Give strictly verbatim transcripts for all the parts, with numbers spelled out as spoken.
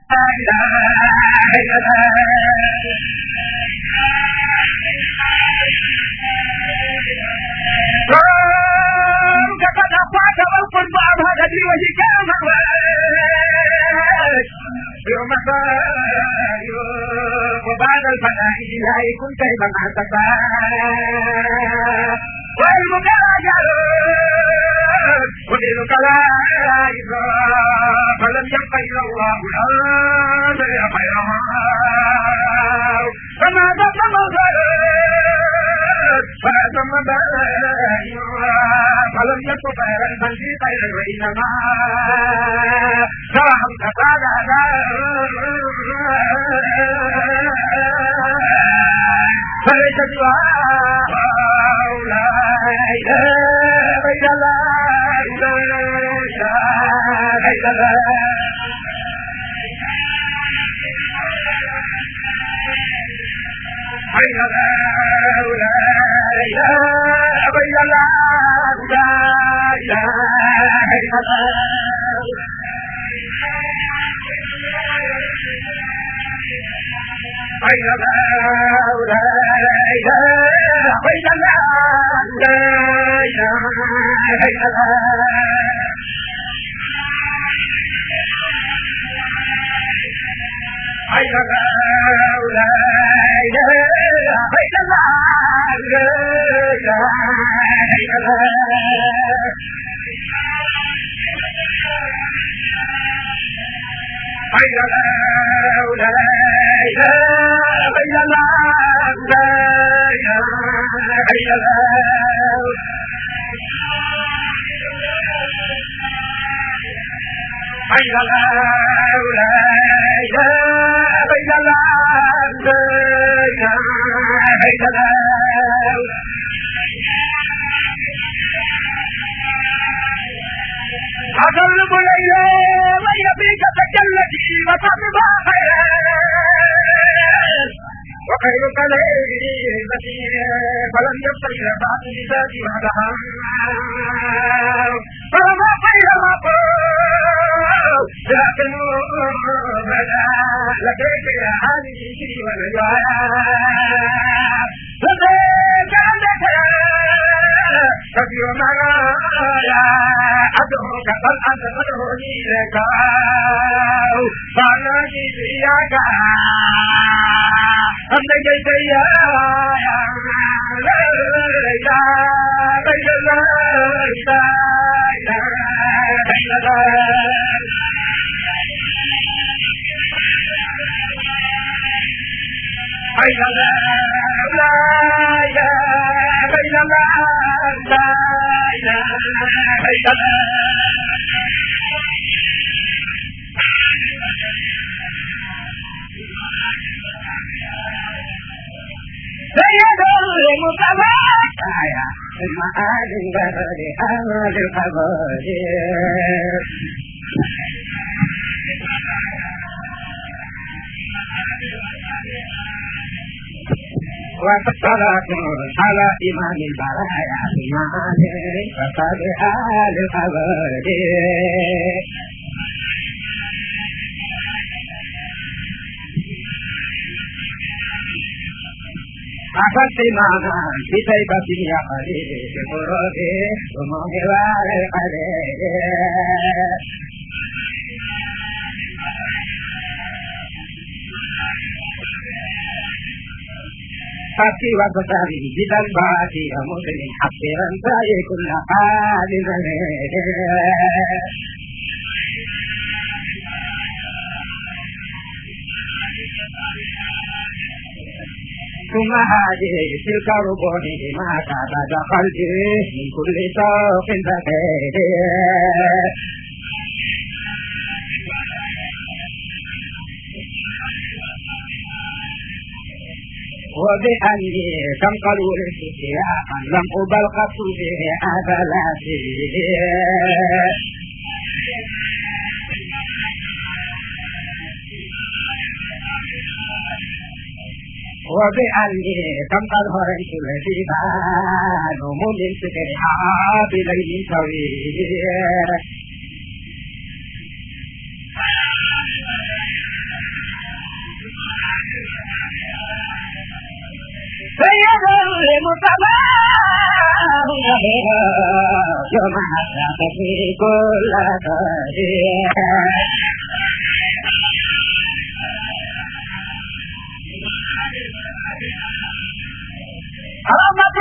وبعد الفناء لا يكون كيما اعتقى والمجاهد ودينك لا يرى فلم يبق الا الله هذا يا خيرها فما ثم فثم فلم يكن خيرا بل في خير وانما شرح الكفار على فليس دعاء لا اله الا الله لا اله الا الله حي لا اله الا الله لا اله الا الله حي لا اله الا الله لا اله الا الله حي لا اله الا الله لا اله الا الله حي لا اله الا الله لا اله الا الله حي لا اله الا الله لا اله الا الله أظلم ليلا من يبيك تجلتي وتطبع خير وخيرك ليلتي فلم يبق إلى بعض ذاتي وحدها فما خير مقول لكن بدا لديك يا حديثي والجواب لديك عندك كثير مرايا أدعوك بل أنت تدعوني لك فأنني إياك أنت جيت يا لا إله إلا الله لا إله إلا الله حي لا إله إلا الله لا إله إلا الله سيد المصطفى يا المعاد البرد أمر القبر والصلاة على إمام البرايا إمام وقد آل القبر أخذت معنا في طيبة يا قليل بقربي ومغوار القليل حتى وقتاري جدا باتي ومسلم حقيرا ساي كل حال ثم هذه تلك ربوني ما كاد دخلت من كل شوق بخير وبأني تنقلوا للسياحة لم أبل قصده أبلاتي وبأني تنقل هريت الجبال من سكرها بليل طويل سيد المصطفى يوم حسرت في كل طريق رحمة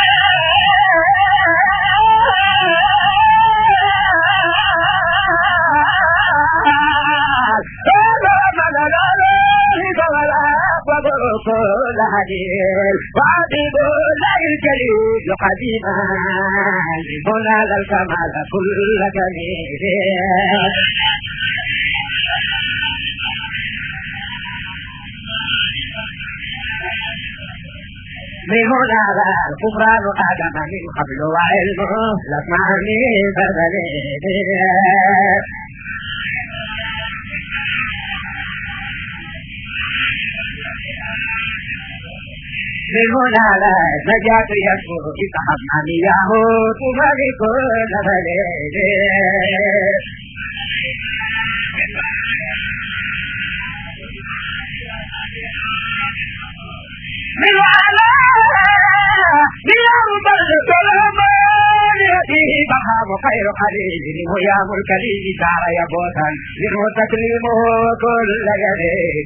كل حديث وعديد لا الجليل قديما هنا الكمال كل جميل من هنا الكفران آدم من قبل وعلمه لسمع من بدنه من هنا لا نجاة يشكر بصحبنا يهود ملك البلد من على بيوم الظلمان يأتيه بهام خير قليل ويام الكليل دار يبوتا منه تكليمه كل يديه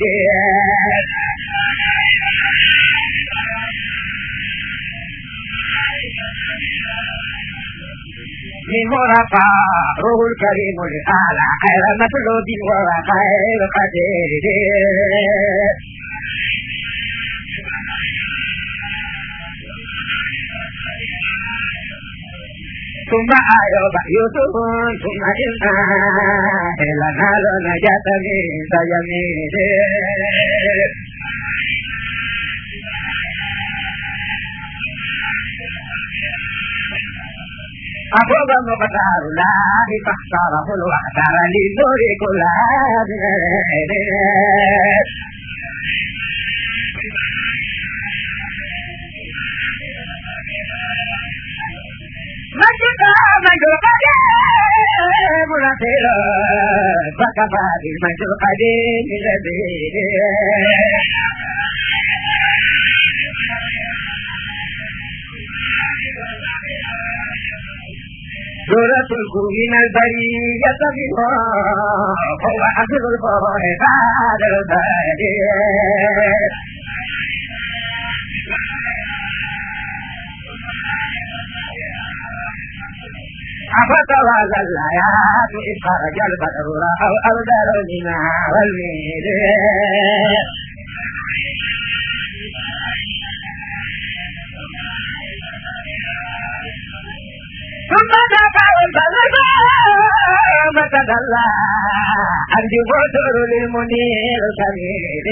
من رفع روح الكريم الأعلى خير مطلوب وخير قدير ثم أيوب يوسف ثم إلنا لنا نجاة من سيمين أفوض المقدار لا تختاره الوقتار للنور كل مجد مجد قديم نصير فكفى بالمجد قديم لبيد سورة الكون من البرية بها هو أصل الفرح بعد البرية أفتوى الآيات إذ خرج البدر أو أبدل الماء والميل ثم دفع البدر فتدلى عند بطر للمنير سبيل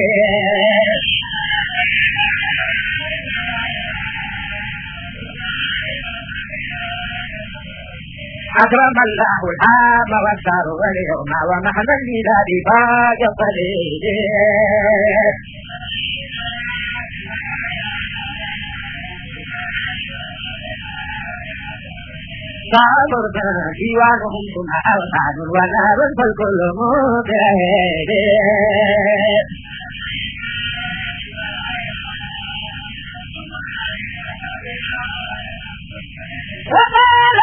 أكرم الله العام والدار واليوم ومحن الميلاد باج قليل صابر ديوانهم ثم أوسعد ونار فالكل مبعد وقال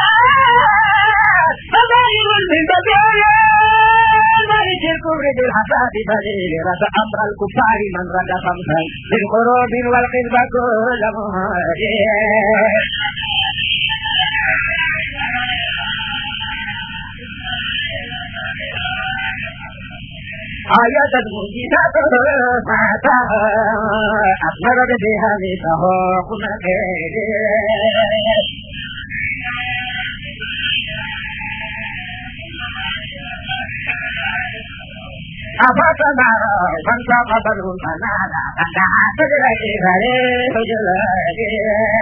فبين من بدايا ملك الكفر بالحساد فليل رد أمر الكفار من رد خمسا بالقروب والقلب كل مهاجر آيات المعجزات فاتها أثمرت بها مثله كنا خير أفتمر فانساق بدر فنالا فدعا تجري فريق جلاله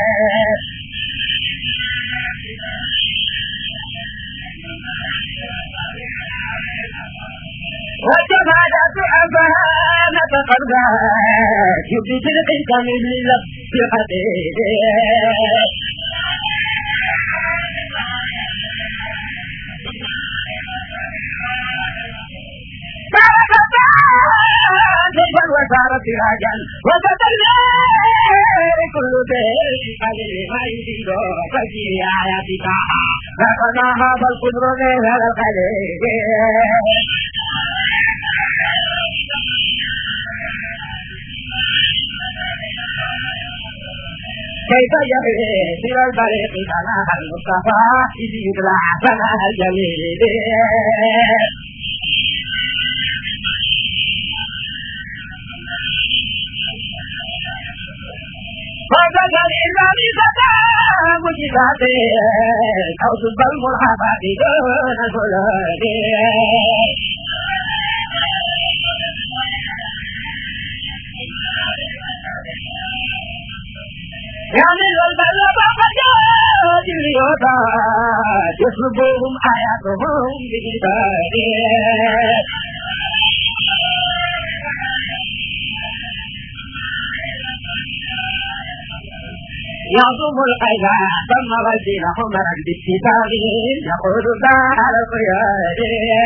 وجمالات أفانة قربات يبدي تلقيك من لفظ حديد وصارت سراجا وتدلى كل ذلك قليل ما يزيد فجي آياتك لقنا هذا القدر من هذا القليل كيف يبغي سوى البريق سماح المصطفى إذ يطلع سماح الجميل وجد الإمام فتى مجداته أو سب الملحفات دون سلاته يعمل البر فقجات اليوتات يسلبهم آياتهم بكتابه يعظم القيدا ثم غزين حمرا باتفاقه يقول دار القياد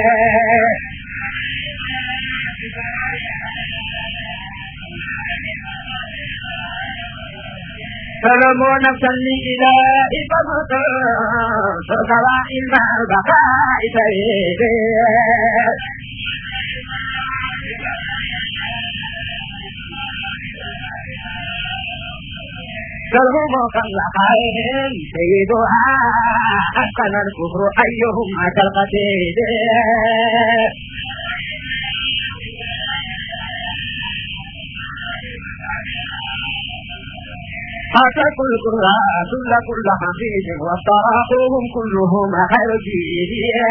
سلموا نفسا لإله فمطر سواء مع البقاء سيد سلموا كاللقائهم سيدها أسقنا الكفر أيهم أتى القتيل أتى كل قراء كل كل حفيظ وافتراقهم كلهم خير جيد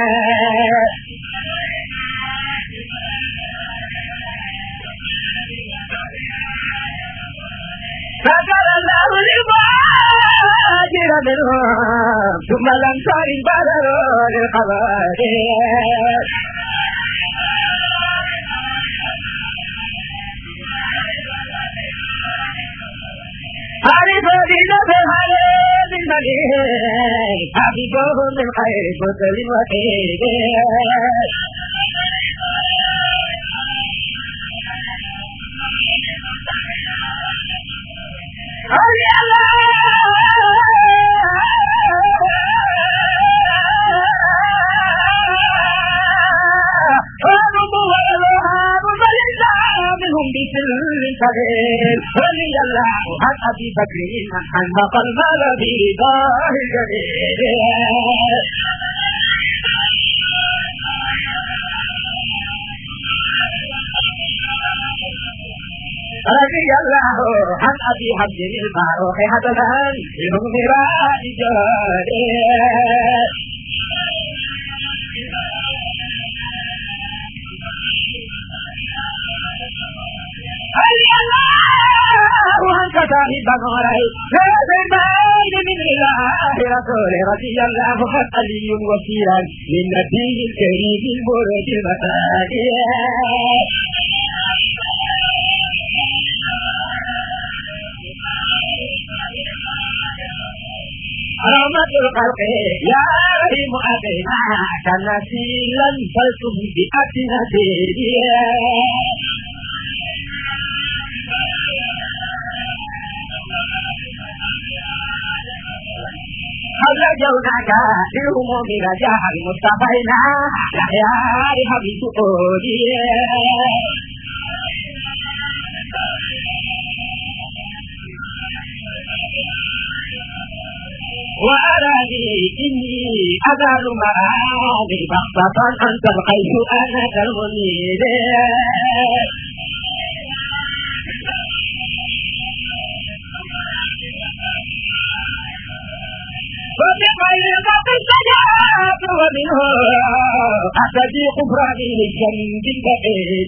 فقال الله للمهاجر منهم ثم الأنصار بدروا للقبائل عرفوا بنفس هذه المليك حبيبهم من خير كتل وكيد أولي منهم بسر كبير ولي الله عن أبي بكر عن مقل مال في دار الجليل رضي الله عن أبي حمد الفاروق حسنا منهم مراء جاري وأنت صاحب نوري فزمان من الله رسول رضي الله عن علي وكيلا للنبي الكريم المرد المساجد رحمة الخلق يا رحيم أبينا كنسيلا فلتم بأتنا ديريا رجوناك بالهموم رجاء المصطفينا يا حبيب قولي وأراني إني أزال مرامي بغضة أن تلقيت أنا كالمنير وبغير ذات الشجاعة ومنه أتدي قفراني للجنب البعيد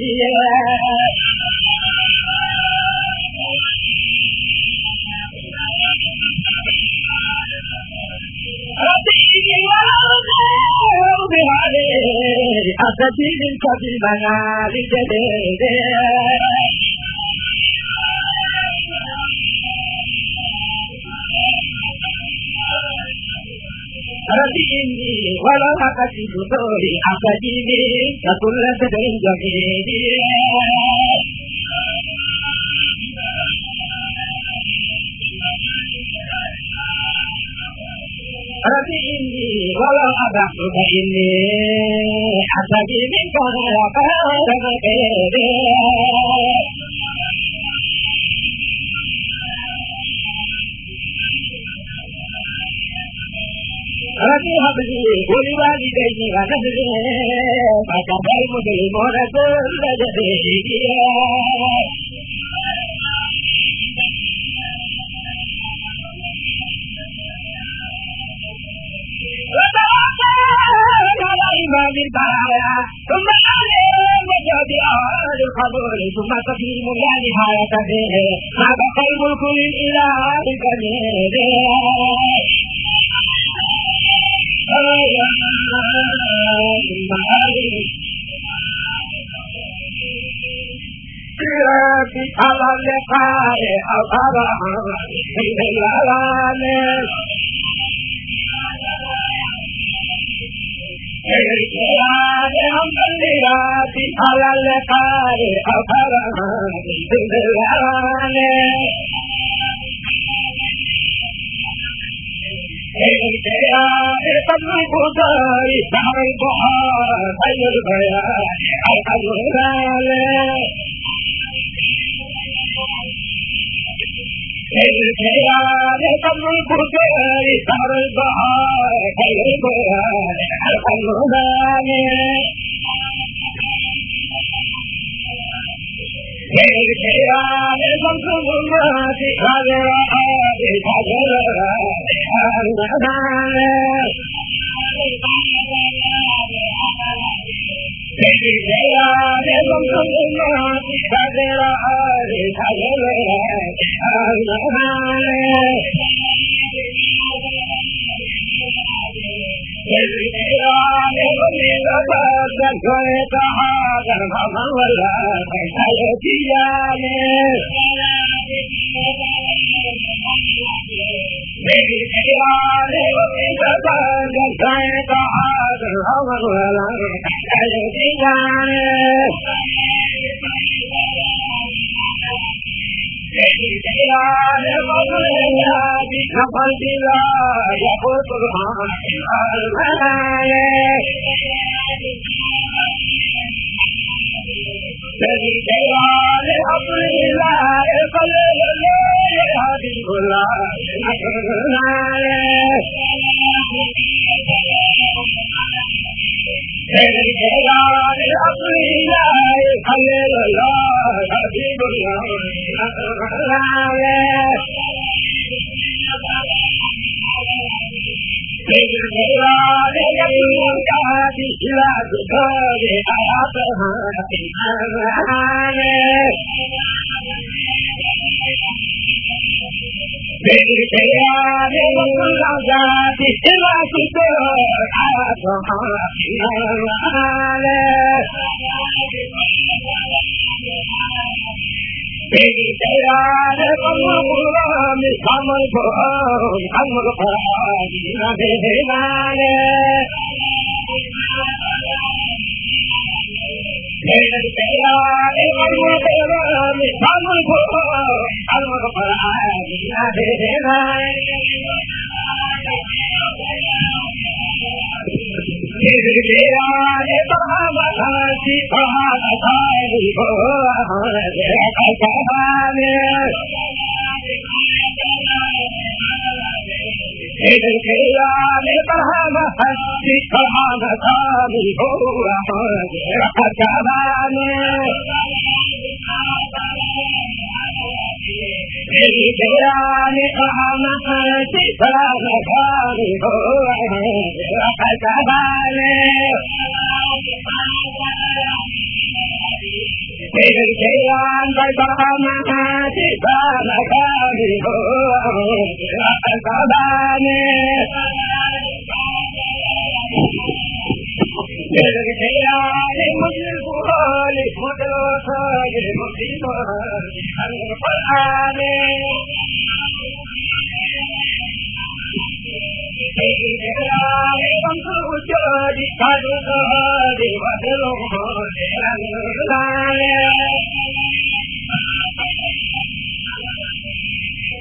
ربي وأرضي بهذه أتدي منك بالمنال جديد ربي ولا أكتب دوري أكتب منك كل سدر جديد ربي إني ولا أبعدك إني أتبي منك ولا كيدي ربي هب لي ولوالدي ونفسي فكفى المسلمون كل جديد إمام البرايا ثم عليهم وجابئات القبور ثم تسليم لا نهاية فيه ما بقى الملك للإله الكبير على اللقاء أصابه من الألام على اللقاء أصابه من الألام قبل البطار سحر البحار خير البيان الحج الهلال الكيان قبل البطار سحر البحار خير البيان الحج الهلال الكيان شمس الظلمات هذا هذه هذا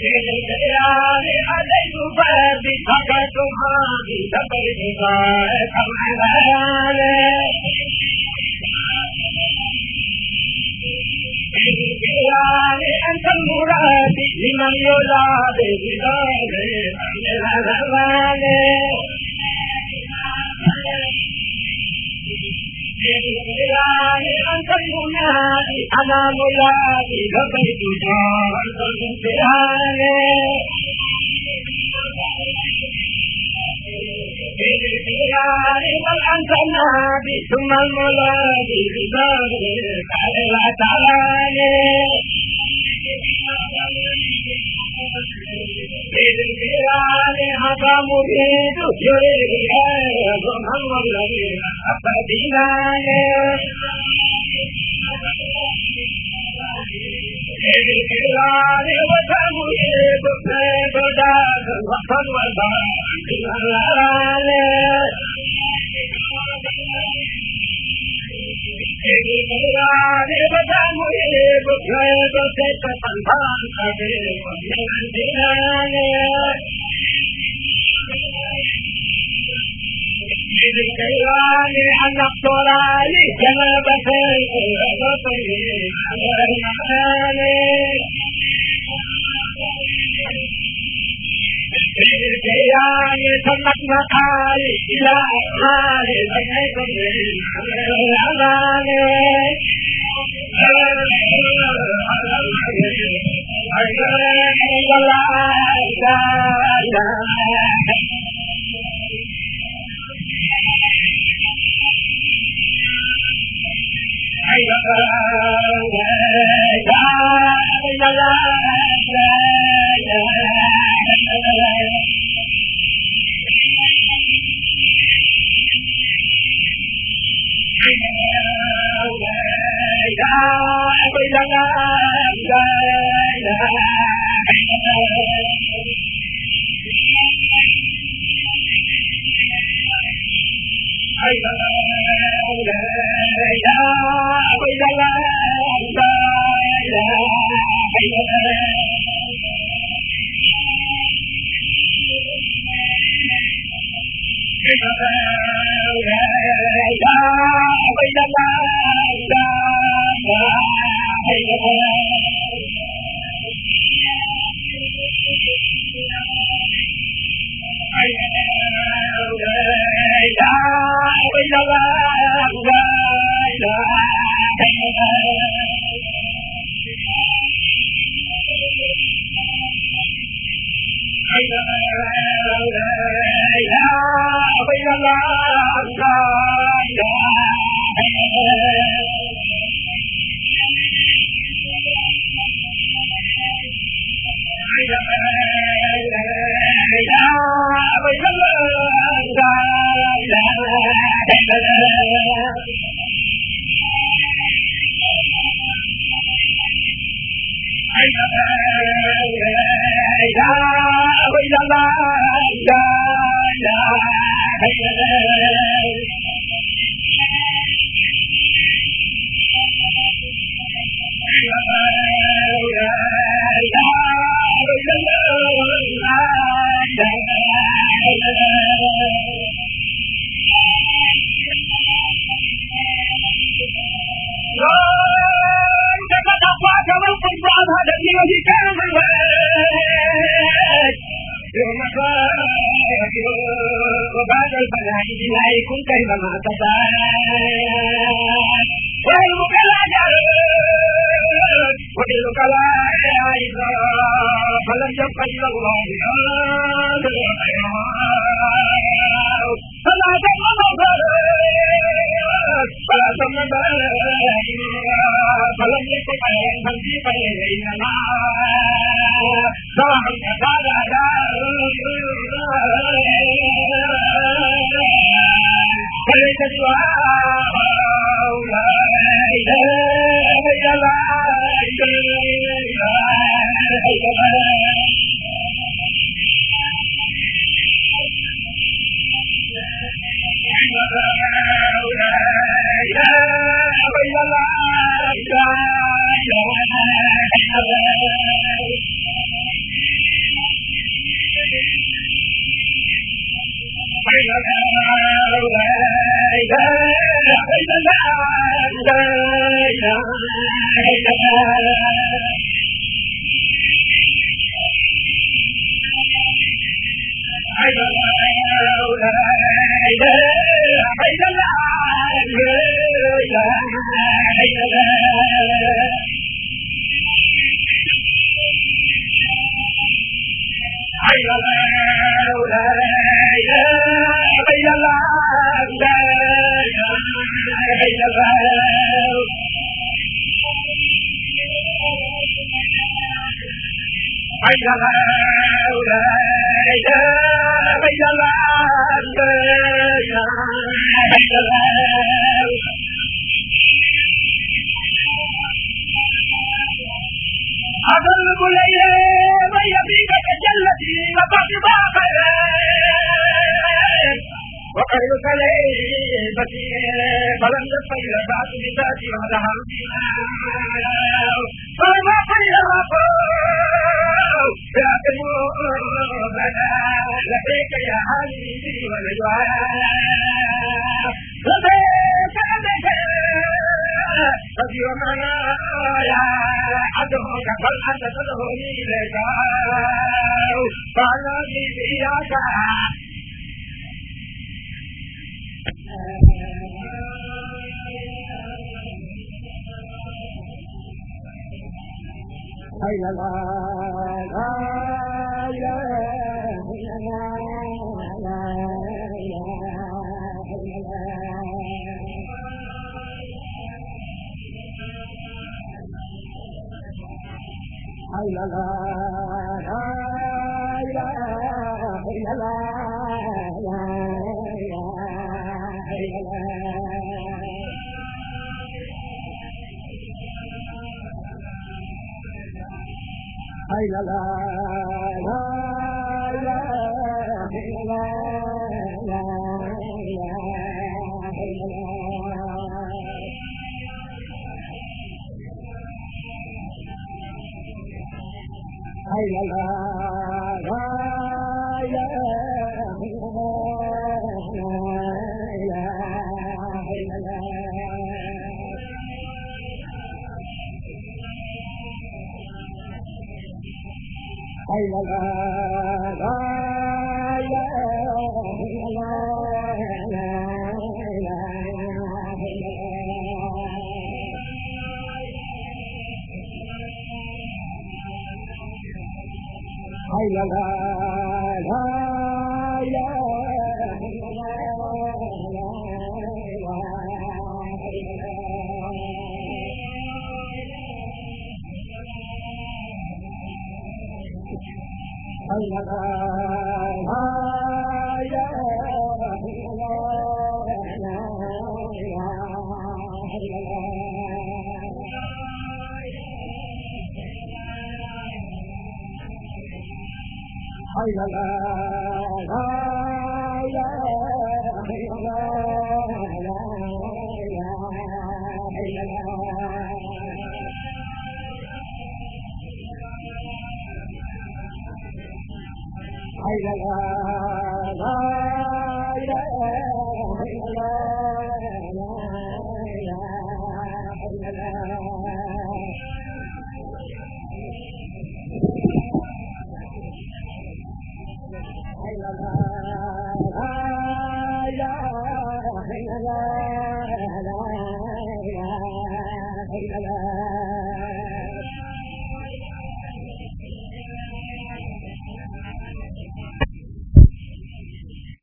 أنت المراد لمن يولد أنت المنادي أنا مولادي لبيت جار الانتهاء بل أنت النادي ثم المولادي بذلك لا تعالى هذا مريد يريد من والذي أبدينا الكرام وتمريد بداد وطن والباقي الكرام وتمريد بداد وطن والباقي الكرام أن اقتراني جنبك الكرام سمت مقالي إلى أحالي بيت الأمان وبعد البلاء لا يكون كيفما تشاء وعلمك لا جرد ودلك لا عيسى فلم يبق إلى الله فلا تمن فلا تمن فلم يكن عليهم في بيننا سواء كان فليس دعاء لا إله إلا الله لا إله إلا الله